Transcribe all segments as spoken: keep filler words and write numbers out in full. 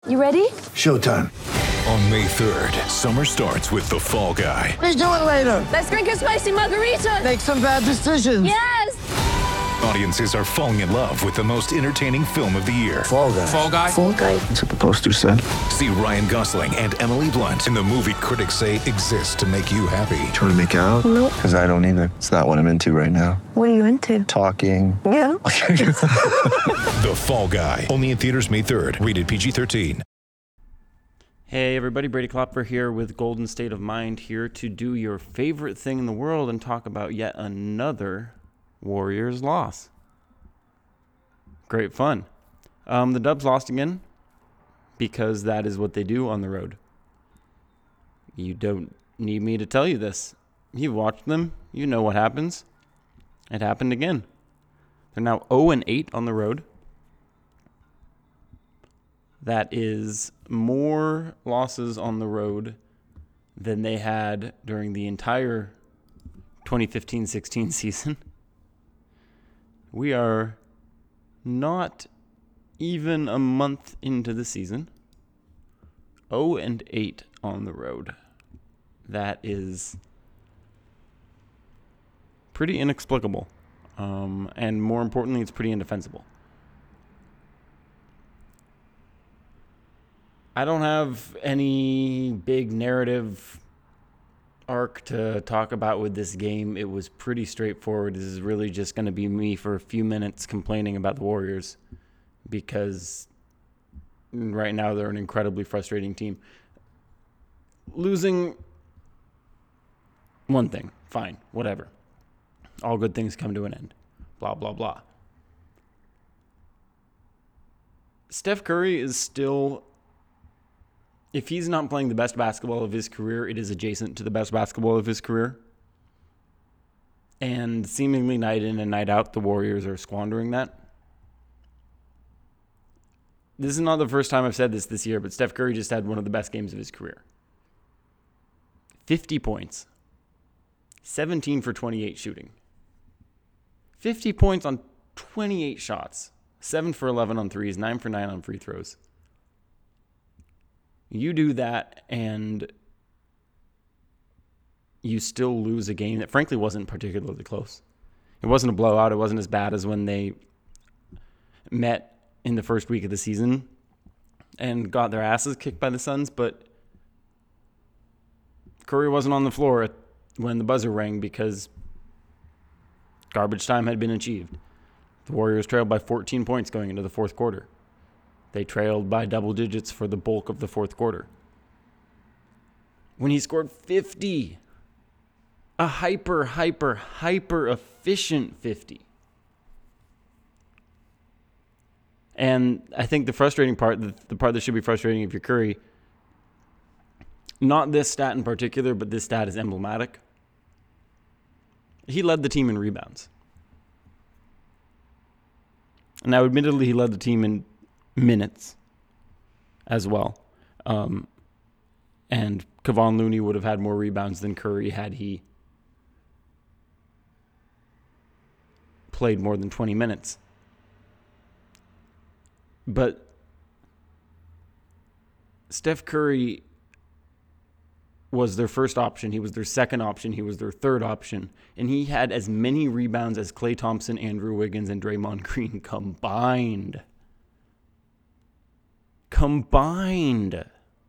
You ready? Showtime. On May third, summer starts with The Fall Guy. Let's do it later. Let's drink a spicy margarita. Make some bad decisions. Yes! Audiences are falling in love with the most entertaining film of the year. Fall Guy. Fall Guy? Fall Guy. That's what the poster said. See Ryan Gosling and Emily Blunt in the movie critics say exists to make you happy. Trying to make it out? Nope. Because I don't either. It's not what I'm into right now. What are you into? Talking. Yeah. The Fall Guy. Only in theaters May third. Rated P G thirteen. Hey everybody, Brady Klopfer here with Golden State of Mind, here to do your favorite thing in the world and talk about yet another Warriors loss. Great fun. Um, the Dubs lost again because that is what they do on the road. You don't need me to tell you this. You've watched them. You know what happens. It happened again. They're now oh and eight on the road. That is more losses on the road than they had during the entire twenty fifteen sixteen season. We are not even a month into the season. oh and eight on the road. That is pretty inexplicable. Um, and more importantly, it's pretty indefensible. I don't have any big narrative arc to talk about with this game. It was pretty straightforward. This is really just going to be me for a few minutes complaining about the Warriors because right now they're an incredibly frustrating team. Losing one thing, fine, whatever. All good things come to an end. Blah, blah, blah. Steph Curry is still... If he's not playing the best basketball of his career, it is adjacent to the best basketball of his career. And seemingly night in and night out, the Warriors are squandering that. This is not the first time I've said this this year, but Steph Curry just had one of the best games of his career. fifty points. seventeen for twenty-eight shooting. fifty points on twenty-eight shots. seven for eleven on threes, nine for nine on free throws. You do that, and you still lose a game that, frankly, wasn't particularly close. It wasn't a blowout. It wasn't as bad as when they met in the first week of the season and got their asses kicked by the Suns, but Curry wasn't on the floor at, when the buzzer rang because garbage time had been achieved. The Warriors trailed by fourteen points going into the fourth quarter. They trailed by double digits for the bulk of the fourth quarter. When he scored fifty, a hyper, hyper, hyper efficient fifty. And I think the frustrating part, the, the part that should be frustrating if you're Curry, not this stat in particular, but this stat is emblematic. He led the team in rebounds. Now, admittedly, he led the team in minutes as well. Um, and Kevon Looney would have had more rebounds than Curry had he played more than twenty minutes. But Steph Curry was their first option. He was their second option. He was their third option. And he had as many rebounds as Klay Thompson, Andrew Wiggins, and Draymond Green combined. Combined.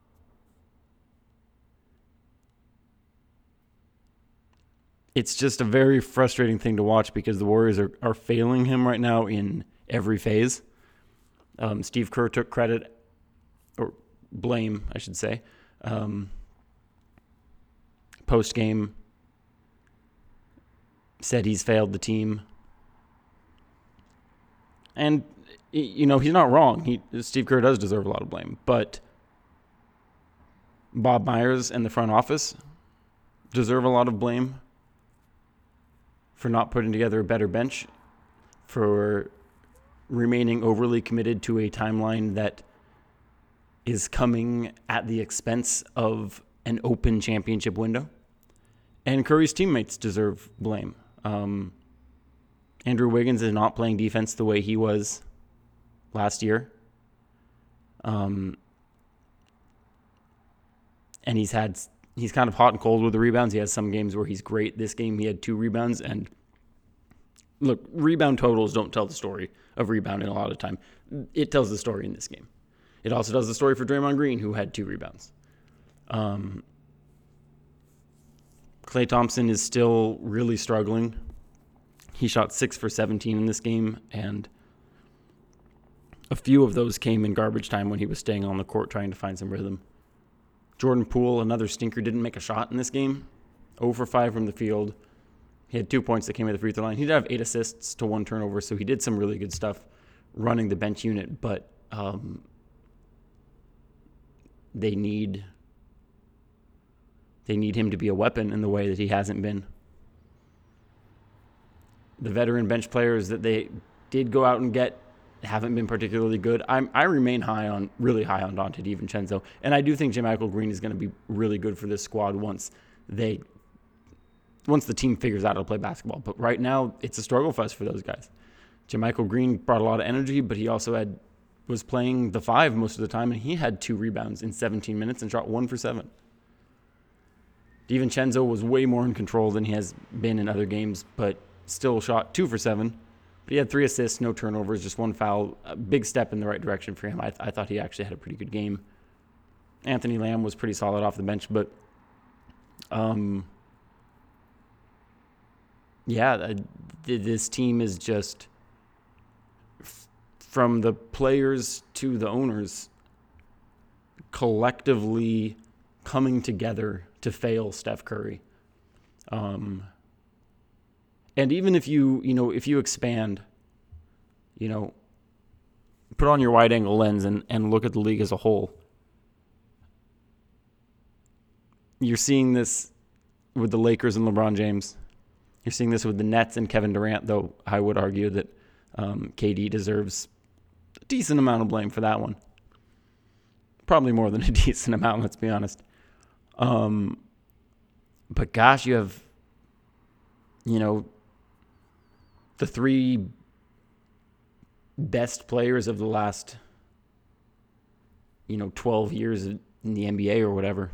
It's just a very frustrating thing to watch because the Warriors are, are failing him right now in every phase. Um, Steve Kerr took credit, or blame, I should say, um, post-game, said he's failed the team. And you know, he's not wrong. He Steve Kerr does deserve a lot of blame. But Bob Myers and the front office deserve a lot of blame for not putting together a better bench, for remaining overly committed to a timeline that is coming at the expense of an open championship window. And Curry's teammates deserve blame. Um, Andrew Wiggins is not playing defense the way he was last year. Um, and he's had he's kind of hot and cold with the rebounds. He has some games where he's great. This game he had two rebounds, and look, rebound totals don't tell the story of rebounding a lot of the time. It tells the story in this game. It also tells the story for Draymond Green, who had two rebounds. Um, Klay Thompson is still really struggling. He shot six for seventeen in this game, and a few of those came in garbage time when he was staying on the court trying to find some rhythm. Jordan Poole, another stinker, didn't make a shot in this game. zero for five from the field. He had two points that came at the free throw line. He did have eight assists to one turnover, so he did some really good stuff running the bench unit, but um, they need they need him to be a weapon in the way that he hasn't been. The veteran bench players that they did go out and get haven't been particularly good. I'm, I remain high on, really high on Donte DiVincenzo, and I do think JaMychal Green is going to be really good for this squad once they, once the team figures out how to play basketball. But right now, it's a struggle fest for those guys. JaMychal Green brought a lot of energy, but he also had was playing the five most of the time, and he had two rebounds in seventeen minutes and shot one for seven. DiVincenzo was way more in control than he has been in other games, but still shot two for seven. But he had three assists, no turnovers, just one foul. A big step in the right direction for him. I, I thought he actually had a pretty good game. Anthony Lamb was pretty solid off the bench, but um, yeah, this team is just, from the players to the owners, collectively coming together to fail Steph Curry. Um, and even if you, you know, if you expand, you know, put on your wide angle lens and, and look at the league as a whole, you're seeing this with the Lakers and LeBron James. You're seeing this with the Nets and Kevin Durant, though I would argue that um, K D deserves a decent amount of blame for that one. Probably more than a decent amount, let's be honest. Um, but gosh, you have, you know, the three best players of the last, you know, twelve years in the N B A or whatever.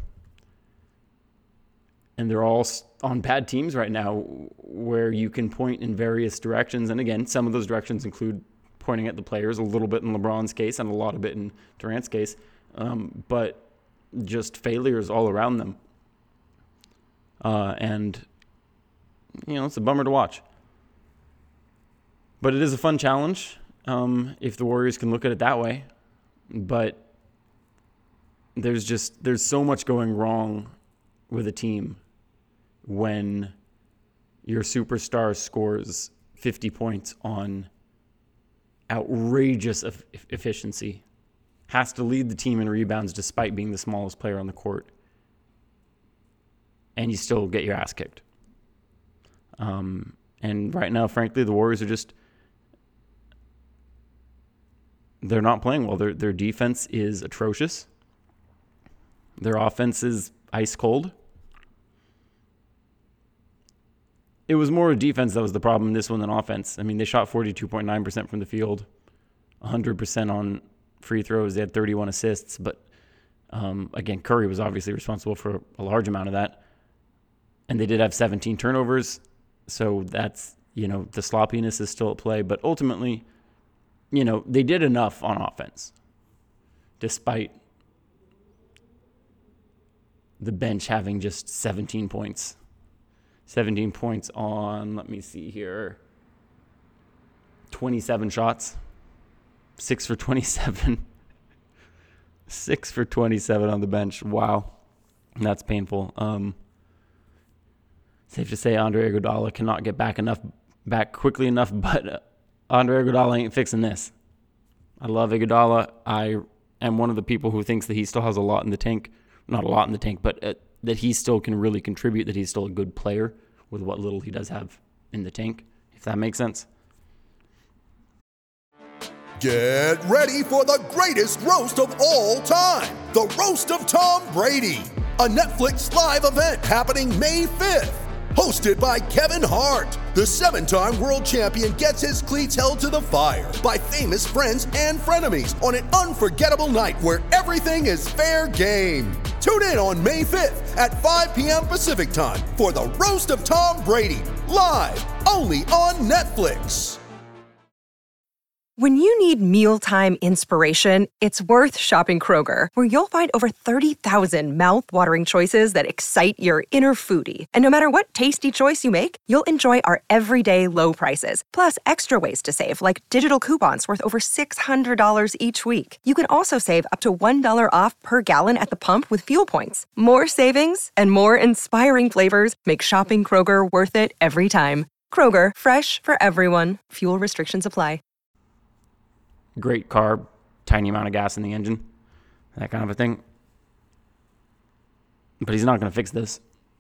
And they're all on bad teams right now where you can point in various directions. And again, some of those directions include pointing at the players, a little bit in LeBron's case and a lot of it in Durant's case. Um, but just failures all around them. Uh, and, you know, it's a bummer to watch. But it is a fun challenge um, if the Warriors can look at it that way. But there's just, there's so much going wrong with a team when your superstar scores fifty points on outrageous e- efficiency, has to lead the team in rebounds despite being the smallest player on the court, and you still get your ass kicked. Um, and right now, frankly, the Warriors are just, they're not playing well. Their, their defense is atrocious. Their offense is ice cold. It was more defense that was the problem in this one than offense. I mean, they shot forty-two point nine percent from the field, one hundred percent on free throws. They had thirty-one assists, but um, again, Curry was obviously responsible for a large amount of that. And they did have seventeen turnovers, so that's, you know, the sloppiness is still at play. But ultimately, you know, they did enough on offense, despite the bench having just seventeen points. seventeen points on, let me see here, twenty-seven shots. six for twenty-seven. six for twenty-seven on the bench. Wow. That's painful. Um, safe to say Andre Iguodala cannot get back enough, back quickly enough, but uh, Andre Iguodala ain't fixing this. I love Iguodala. I am one of the people who thinks that he still has a lot in the tank. Not a lot in the tank, but uh, that he still can really contribute, that he's still a good player with what little he does have in the tank, if that makes sense. Get ready for the greatest roast of all time, the Roast of Tom Brady, a Netflix live event happening May fifth. Hosted by Kevin Hart, the seven-time world champion gets his cleats held to the fire by famous friends and frenemies on an unforgettable night where everything is fair game. Tune Tune in on May fifth at five p.m. Pacific Time for the Roast of Tom Brady, live only on Netflix. When you need mealtime inspiration, it's worth shopping Kroger, where you'll find over thirty thousand mouth-watering choices that excite your inner foodie. And no matter what tasty choice you make, you'll enjoy our everyday low prices, plus extra ways to save, like digital coupons worth over six hundred dollars each week. You can also save up to one dollar off per gallon at the pump with fuel points. More savings and more inspiring flavors make shopping Kroger worth it every time. Kroger, fresh for everyone. Fuel restrictions apply. Great carb, tiny amount of gas in the engine, that kind of a thing. But he's not going to fix this.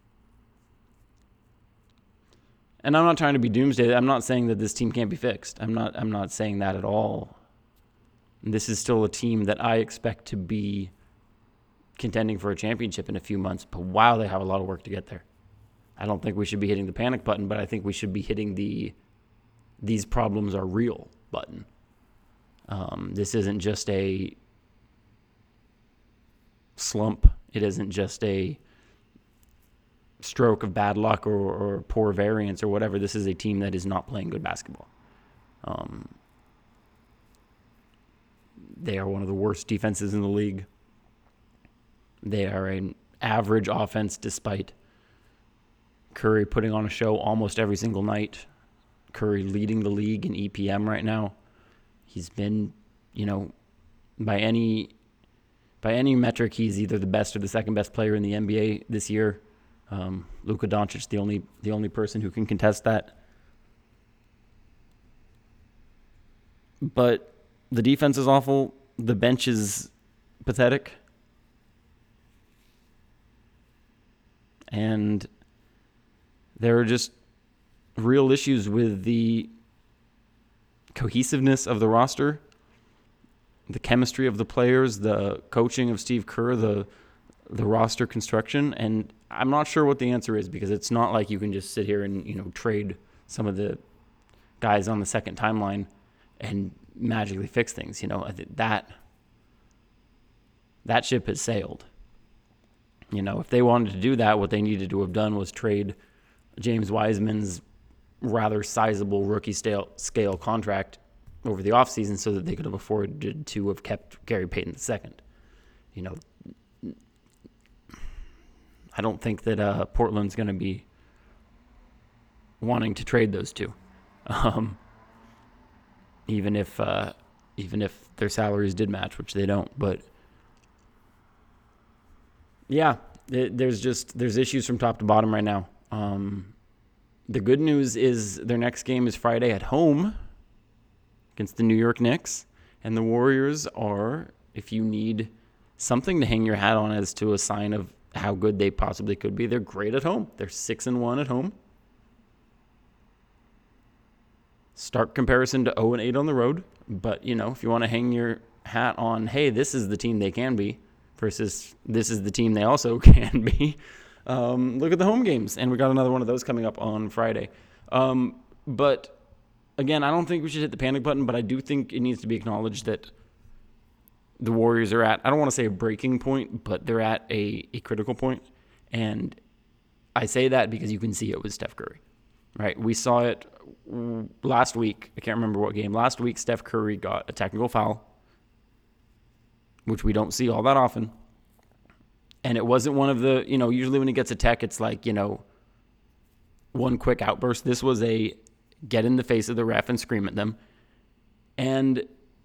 And I'm not trying to be doomsday. I'm not saying that this team can't be fixed. I'm not I'm not saying that at all. This is still a team that I expect to be contending for a championship in a few months. But wow, they have a lot of work to get there. I don't think we should be hitting the panic button, but I think we should be hitting the these problems are real button. Um, this isn't just a slump. It isn't just a stroke of bad luck or, or poor variance or whatever. This is a team that is not playing good basketball. Um, they are one of the worst defenses in the league. They are an average offense despite Curry putting on a show almost every single night. Curry leading the league in E P M right now. He's been, you know, by any by any metric, he's either the best or the second best player in the N B A this year. Um, Luka Doncic, the only the only person who can contest that. But the defense is awful. The bench is pathetic. And there are just real issues with the cohesiveness of the roster, the chemistry of the players, the coaching of Steve Kerr, the the roster construction, and I'm not sure what the answer is, because it's not like you can just sit here and, you know, trade some of the guys on the second timeline and magically fix things. You know, I think that that ship has sailed. You know, if they wanted to do that, what they needed to have done was trade James Wiseman's rather sizable rookie scale, scale contract over the offseason so that they could have afforded to have kept Gary Payton the second. You know, I don't think that uh, Portland's going to be wanting to trade those two, um, even if uh, even if their salaries did match, which they don't. But yeah, it, there's just there's issues from top to bottom right now. Um, The good news is their next game is Friday at home against the New York Knicks. And the Warriors are, if you need something to hang your hat on as to a sign of how good they possibly could be, they're great at home. They're six and one at home. Stark comparison to oh and eight on the road. But, you know, if you want to hang your hat on, hey, this is the team they can be versus this is the team they also can be, Um, look at the home games, and we got another one of those coming up on Friday. Um, but, again, I don't think we should hit the panic button, but I do think it needs to be acknowledged that the Warriors are at, I don't want to say a breaking point, but they're at a, a critical point. And I say that because you can see it with Steph Curry, right? We saw it last week. I can't remember what game. Last week, Steph Curry got a technical foul, which we don't see all that often. And it wasn't one of the, you know, usually when he gets a tech, it's like, you know, one quick outburst. This was a get in the face of the ref and scream at them. And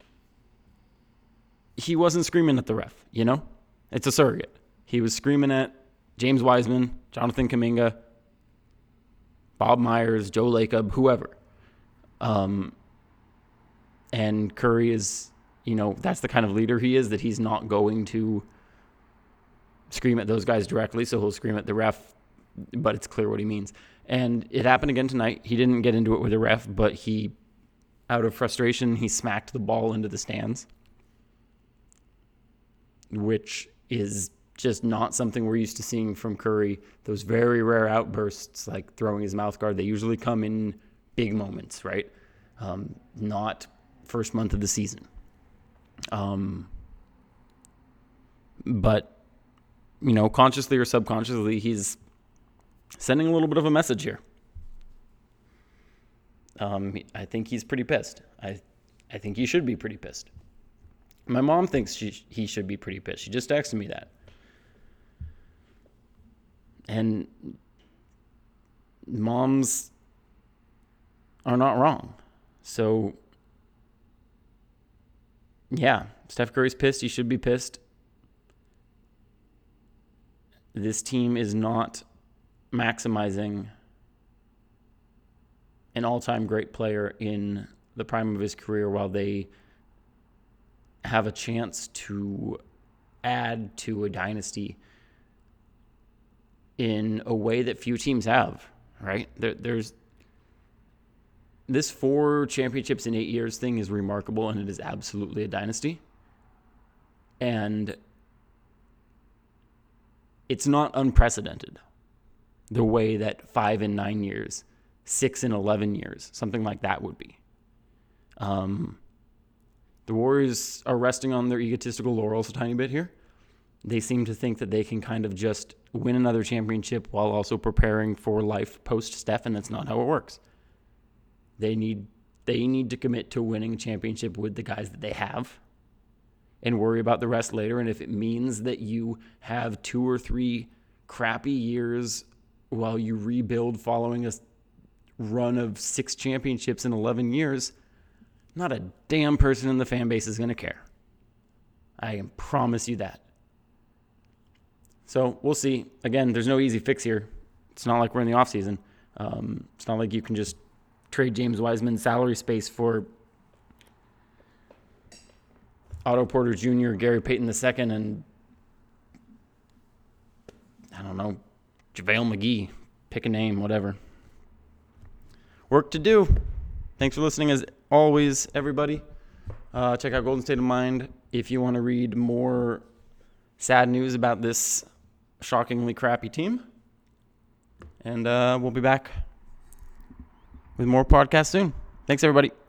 he wasn't screaming at the ref, you know? It's a surrogate. He was screaming at James Wiseman, Jonathan Kuminga, Bob Myers, Joe Lacob, whoever. Um, and Curry is, you know, that's the kind of leader he is, that he's not going to scream at those guys directly, so he'll scream at the ref, but it's clear what he means. And it happened again tonight. He didn't get into it with the ref, but he, out of frustration, he smacked the ball into the stands, which is just not something we're used to seeing from Curry. Those very rare outbursts, like throwing his mouth guard, they usually come in big moments, right? Um, not first month of the season. Um, but you know, consciously or subconsciously, he's sending a little bit of a message here. Um, I think he's pretty pissed. I, I think he should be pretty pissed. My mom thinks she, he should be pretty pissed. She just texted me that. And moms are not wrong. So, yeah, Steph Curry's pissed. He should be pissed. This team is not maximizing an all-time great player in the prime of his career while they have a chance to add to a dynasty in a way that few teams have, right? There, there's this four championships in eight years thing is remarkable, and it is absolutely a dynasty. And it's not unprecedented the way that five in nine years, six in eleven years, something like that would be. Um, the Warriors are resting on their egotistical laurels a tiny bit here. They seem to think that they can kind of just win another championship while also preparing for life post-Steph, and that's not how it works. They need they need to commit to winning a championship with the guys that they have and worry about the rest later. And if it means that you have two or three crappy years while you rebuild following a run of six championships in eleven years, not a damn person in the fan base is going to care. I can promise you that. So we'll see. Again, there's no easy fix here. It's not like we're in the offseason. Um, it's not like you can just trade James Wiseman's salary space for Otto Porter Junior, Gary Payton the Second, and I don't know, JaVale McGee. Pick a name, whatever. Work to do. Thanks for listening as always, everybody. Uh, check out Golden State of Mind if you want to read more sad news about this shockingly crappy team. And uh, we'll be back with more podcasts soon. Thanks, everybody.